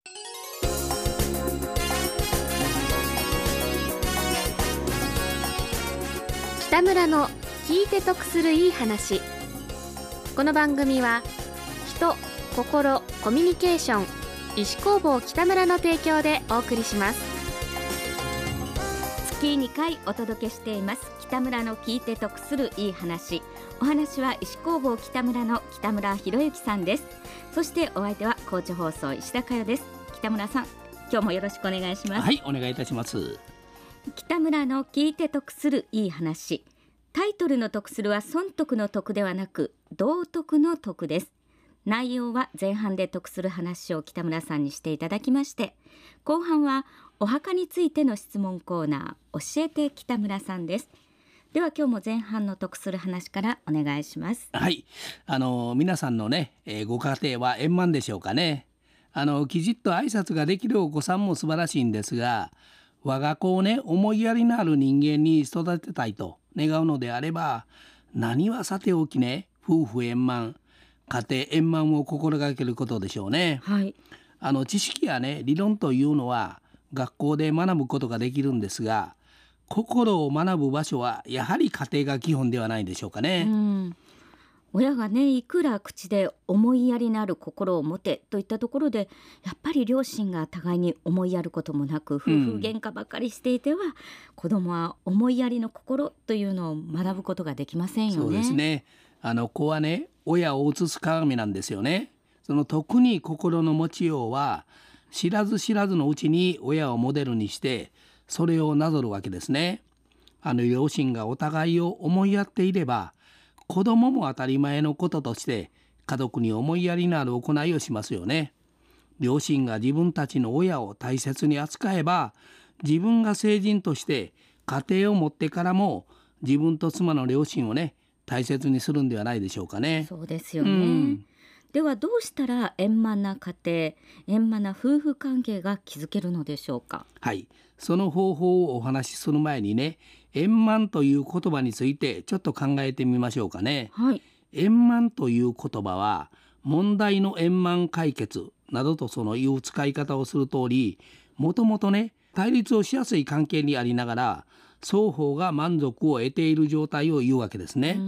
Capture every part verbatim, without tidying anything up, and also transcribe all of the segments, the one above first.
北村の聞いて得するいい話。この番組は人、心、コミュニケーション、医師工房北村の提供でお送りします。 月にかいお届けしています北村の聞いて得するいい話。お話は医師工房北村の北村博之さんです。そしてお相手は高知放送石田佳代です。北村さん、今日もよろしくお願いします。 はい、お願いいたします。 北村の聞いて得するいい話。タイトルの得するは損得の得ではなく道徳の得です。内容は前半で得する話を北村さんにしていただきまして、後半はお墓についての質問コーナー、教えて北村さんです。では今日も前半の得する話からお願いします。 はい、あの皆さんのね、えー、ご家庭は円満でしょうかね。あのきちっと挨拶ができるお子さんも素晴らしいんですが、我が子をね、思いやりのある人間に育てたいと願うのであれば、何はさておきね、夫婦円満、家庭円満を心がけることでしょうね。 はい、 あの知識やね、理論というのは学校で学ぶことができるんですが、心を学ぶ場所はやはり家庭が基本ではないでしょうかね。 うん、親がね、いくら口で思いやりのある心を持てといったところで、やっぱり両親が互いに思いやることもなく、夫婦喧嘩ばかりしていては、うん、子供は思いやりの心というのを学ぶことができませんよね。 そうですね。あの子はね、親を映す鏡なんですよね。その特に心の持ちようは、知らず知らずのうちに親をモデルにしてそれをなぞるわけですね。あの両親がお互いを思いやっていれば、子供も当たり前のこととして家族に思いやりのある行いをしますよね。両親が自分たちの親を大切に扱えば、自分が成人として家庭を持ってからも自分と妻の両親をね、大切にするんではないでしょうかね。 そうですよね、うん、ではどうしたら円満な家庭、円満な夫婦関係が築けるのでしょうか。 はい、その方法をお話しする前にね、円満という言葉についてちょっと考えてみましょうかね。 はい、 円満という言葉は問題の円満解決などとそのいう使い方をする通り、もともとね、対立をしやすい関係にありながら双方が満足を得ている状態を言うわけですね。 うん、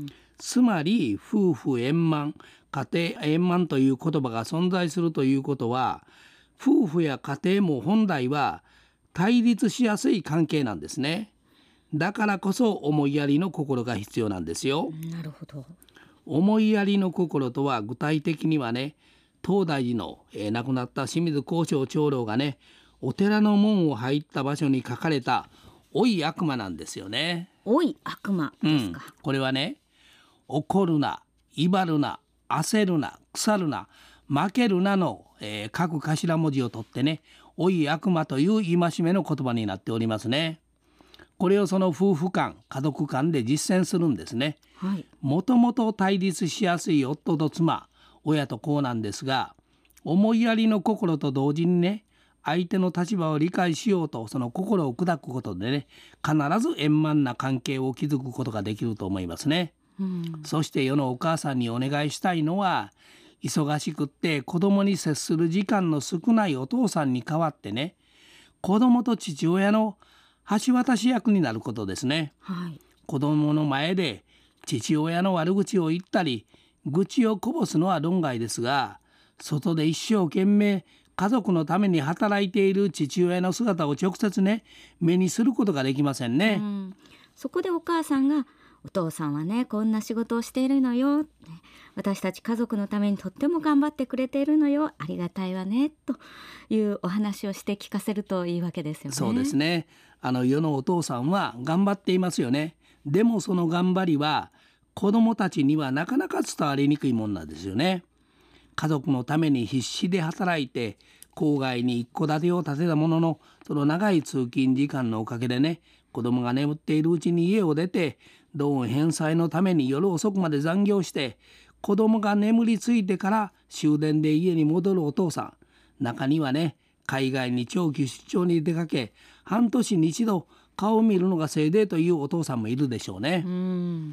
つまり夫婦円満、家庭円満という言葉が存在するということは、夫婦や家庭も本来は対立しやすい関係なんですね。だからこそ思いやりの心が必要なんですよ。 なるほど。 思いやりの心とは具体的にはね、東大寺の、えー、亡くなった清水光照長老がね、お寺の門を入った場所に書かれたおい悪魔なんですよね。 おい悪魔ですか。 うん、これはね、怒るな、威張るな、焦るな、腐るな、負けるなの、えー、各頭文字を取ってね、おい悪魔という戒めの言葉になっておりますね。これをその夫婦間、家族間で実践するんですね。 はい、 もともと対立しやすい夫と妻、親と子なんですが、思いやりの心と同時にね、相手の立場を理解しようとその心を砕くことでね、必ず円満な関係を築くことができると思いますね。 うん、 そして世のお母さんにお願いしたいのは、忙しくって子供に接する時間の少ないお父さんに代わってね、子供と父親の橋渡し役になることですね。 はい、 子供の前で父親の悪口を言ったり愚痴をこぼすのは論外ですが、外で一生懸命家族のために働いている父親の姿を直接ね、目にすることができませんね。 うん、そこでお母さんが、お父さんはね、こんな仕事をしているのよ、私たち家族のためにとっても頑張ってくれているのよ、ありがたいわねというお話をして聞かせるといいわけですよね。 そうですね。あの世のお父さんは頑張っていますよね。でもその頑張りは子供たちにはなかなか伝わりにくいもんなんですよね。家族のために必死で働いて郊外に一戸建てを建てたものの、その長い通勤時間のおかげでね、子供が眠っているうちに家を出てローン返済のために夜遅くまで残業して、子供が眠りついてから終電で家に戻るお父さん、中にはね、海外に長期出張に出かけ半年に一度顔を見るのがせいでというお父さんもいるでしょうね。 うん、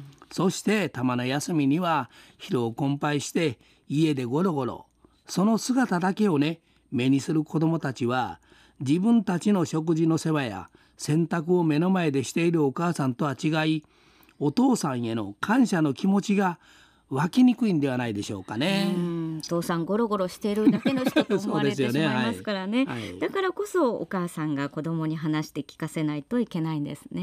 そしてたまの休みには疲労困憊して家でゴロゴロ、その姿だけをね目にする子どもたちは自分たちの食事の世話や洗濯を目の前でしているお母さんとは違い、お父さんへの感謝の気持ちが湧きにくいんではないでしょうかね。 うん、お父さんゴロゴロしているだけの人と思われてしまいますからね。 はいはい、 だからこそお母さんが子供に話して聞かせないといけないんですね。 うん、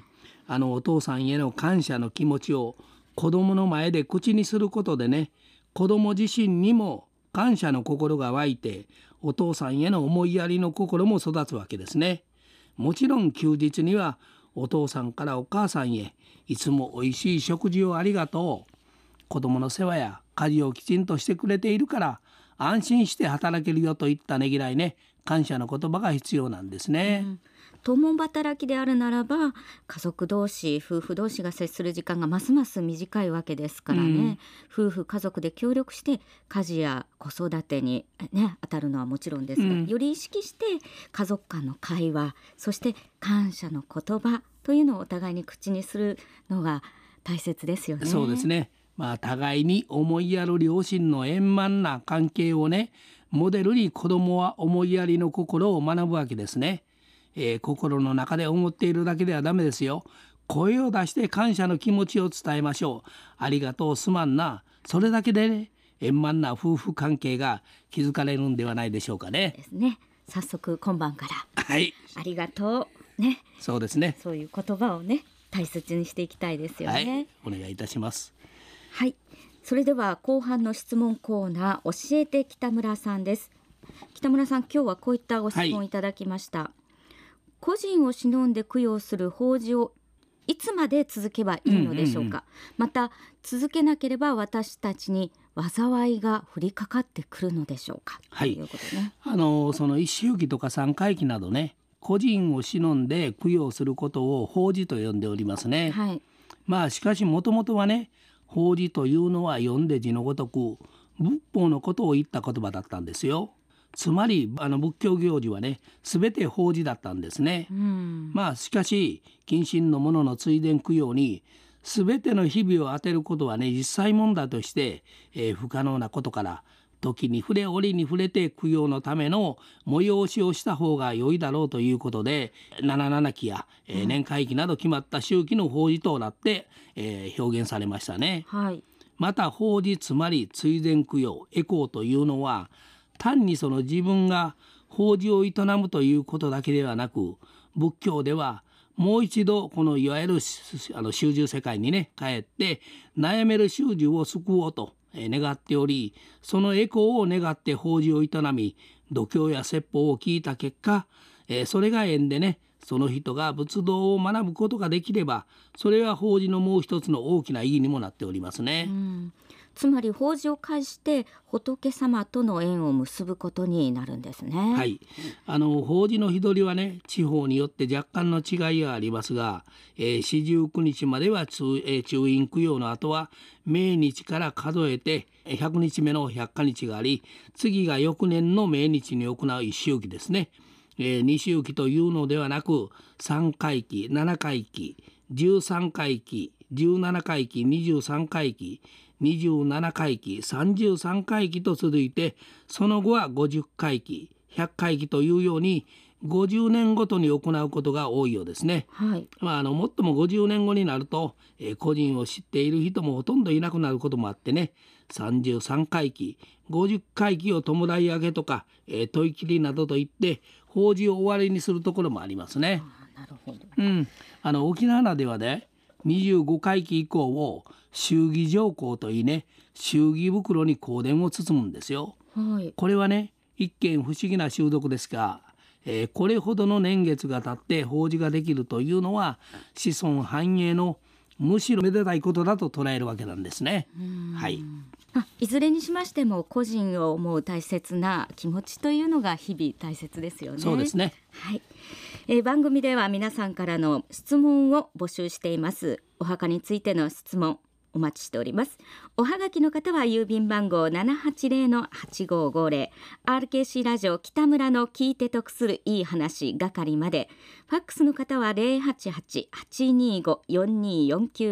あのお父さんへの感謝の気持ちを子供の前で口にすることでね、子供自身にも感謝の心が湧いて、お父さんへの思いやりの心も育つわけですね。もちろん休日にはお父さんからお母さんへ、いつもおいしい食事をありがとう、子供の世話や家事をきちんとしてくれているから安心して働けるよといったねぎらいね、感謝の言葉が必要なんですね。うん、 共働きであるならば家族同士夫婦同士が接する時間がますます短いわけですからね、うん、夫婦家族で協力して家事や子育てに、ね、当たるのはもちろんですが、うん、より意識して家族間の会話、そして感謝の言葉というのをお互いに口にするのが大切ですよね。 そうですね。まあ、互いに思いやる両親の円満な関係をね、モデルに子どもは思いやりの心を学ぶわけですね。えー、心の中で思っているだけではダメですよ。声を出して感謝の気持ちを伝えましょう。ありがとう、すまんな、それだけでね、円満な夫婦関係が築かれるんではないでしょうかね。 ですね。早速今晩からはい、 ありがとうね。 そうですね。 そういう言葉をね、大切にしていきたいですよね。 はい、お願いいたします。 はい、それでは後半の質問コーナー、教えて北村さんです。北村さん、今日はこういったご質問いただきました、はい、個人を忍んで供養する法事をいつまで続けばいいのでしょうか、うんうんうん、また続けなければ私たちに災いが降りかかってくるのでしょうか、 はい、 ということね。 あのその一周忌とか三回忌などね、個人を忍んで供養することを法事と呼んでおりますね、はい、まあしかしもともとはね、法事というのは読んで字のごとく仏法のことを言った言葉だったんですよ。つまりあの仏教行事はね、すべて法事だったんですね、うん、まあしかし近親の者の追善供養にすべての日々を当てることはね、実際問題として、えー、不可能なことから、時に触れ折に触れて供養のための催しをした方が良いだろうということで、七七忌や、えー、年会忌など決まった周期の法事となって、えー、表現されましたね、はい、また法事、つまり追善供養、回向というのは単にその自分が法事を営むということだけではなく、仏教ではもう一度このいわゆるあの修習世界にね帰って悩める修習を救おうと願っており、その回向を願って法事を営み、度胸や説法を聞いた結果、えー、それが縁でね、その人が仏道を学ぶことができれば、それは法事のもう一つの大きな意義にもなっておりますね、うん、 つまり法事を介して仏様との縁を結ぶことになるんですね。 はい、あの法事の日取りはね、地方によって若干の違いがありますが、えー、四十九日までは中、えー、中院供養の後は命日から数えてひゃくにちめの百花日があり、次が翌年の命日に行う一周忌ですね。えー、二周忌というのではなく、三回忌、七回忌、十三回忌、十七回忌、二十三回忌、二十七回忌、三十三回忌と続いて、その後は五十回忌、百回忌というようにごじゅうねんごとに行うことが多いようですね、はい、まあ、あのもっともごじゅうねんごになると、えー、個人を知っている人もほとんどいなくなることもあってね、さんじゅうさんかい忌、ごじゅっかい忌を弔い上げとか、えー、問い切りなどといって法事を終わりにするところもありますね。 あ、なるほど、 うん、あの沖縄なではね、にじゅうごかい忌以降を祝儀上香といいね、祝儀袋に香典を包むんですよ、はい、これはね一見不思議な習俗ですが、えー、これほどの年月が経って法事ができるというのは子孫繁栄のむしろめでたいことだと捉えるわけなんですね。はい、 あ、いずれにしましても個人を思う大切な気持ちというのが日々大切ですよね。 そうですね、 はい、えー、番組では皆さんからの質問を募集しています。お墓についての質問お待ちしております。おはがきの方は郵便番号 ななはちゼロのはちごごゼロ アールケーシー ラジオ北村の聞いて得するいい話係まで、ファックスの方は ゼロはちはち はちにーご よんにーよんきゅう 番、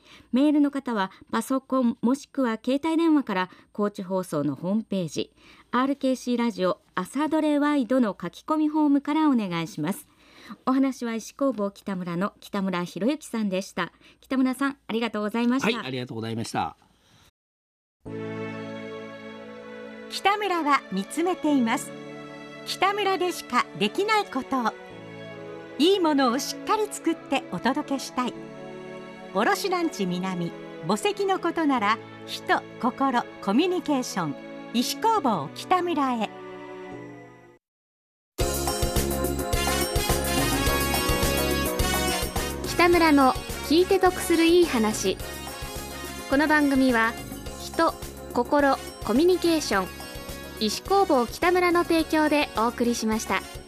メールの方はパソコンもしくは携帯電話から高知放送のホームページ アールケーシー ラジオ朝どれワイドの書き込みフォームからお願いします。お話は石工房北村の北村博之さんでした。北村さん、ありがとうございました。 はい、ありがとうございました。 北村は見つめています。北村でしかできないことを、いいものをしっかり作ってお届けしたい。卸団地南墓石のことなら人、心、コミュニケーション、石工房北村へ。 北村の聞いて得するいい話。この番組は人、心、コミュニケーション、石工房北村の提供でお送りしました。